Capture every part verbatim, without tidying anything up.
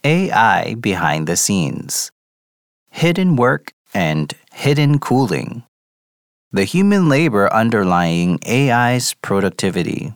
A I behind the scenes. Hidden work and hidden cooling. The human labor underlying A I's productivity.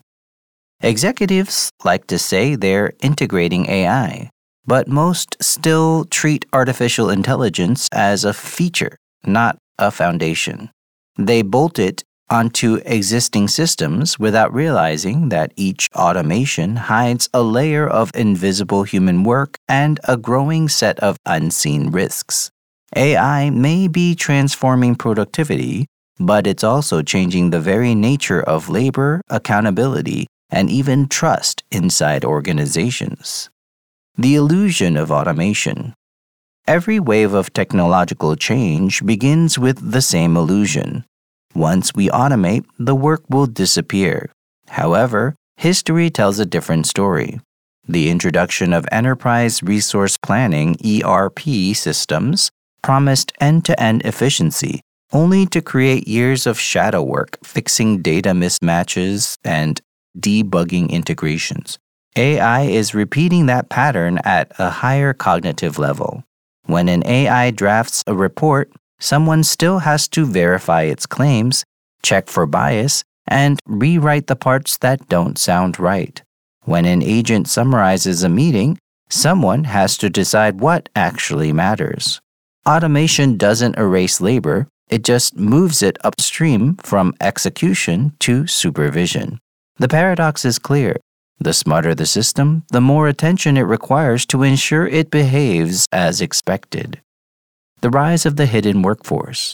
Executives like to say they're integrating A I, but most still treat artificial intelligence as a feature, not a foundation. They bolt it onto existing systems without realizing that each automation hides a layer of invisible human work and a growing set of unseen risks. A I may be transforming productivity, but it's also changing the very nature of labor, accountability, and even trust inside organizations. The illusion of automation. Every wave of technological change begins with the same illusion. Once we automate, the work will disappear. However, history tells a different story. The introduction of enterprise resource planning (E R P) systems promised end-to-end efficiency, only to create years of shadow work fixing data mismatches and debugging integrations. A I is repeating that pattern at a higher cognitive level. When an A I drafts a report, someone still has to verify its claims, check for bias, and rewrite the parts that don't sound right. When an agent summarizes a meeting, someone has to decide what actually matters. Automation doesn't erase labor, it just moves it upstream from execution to supervision. The paradox is clear. The smarter the system, the more attention it requires to ensure it behaves as expected. The rise of the hidden workforce.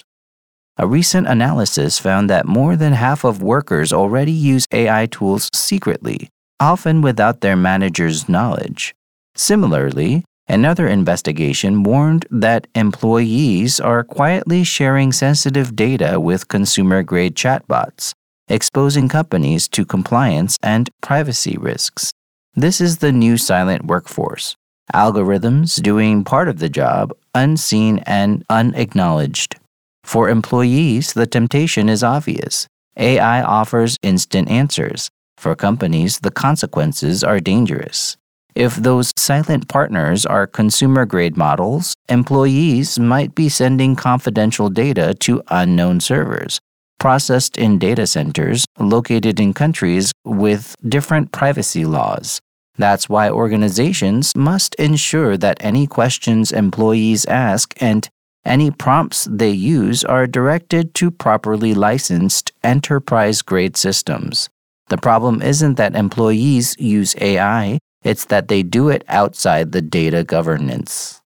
A recent analysis found that more than half of workers already use A I tools secretly, often without their manager's knowledge. Similarly, another investigation warned that employees are quietly sharing sensitive data with consumer-grade chatbots, exposing companies to compliance and privacy risks. This is the new silent workforce. Algorithms doing part of the job, unseen and unacknowledged. For employees, the temptation is obvious. A I offers instant answers. For companies, the consequences are dangerous. If those silent partners are consumer-grade models, employees might be sending confidential data to unknown servers, processed in data centers located in countries with different privacy laws. That's why organizations must ensure that any questions employees ask and any prompts they use are directed to properly licensed enterprise-grade systems. The problem isn't that employees use A I, it's that they do it outside the data governance.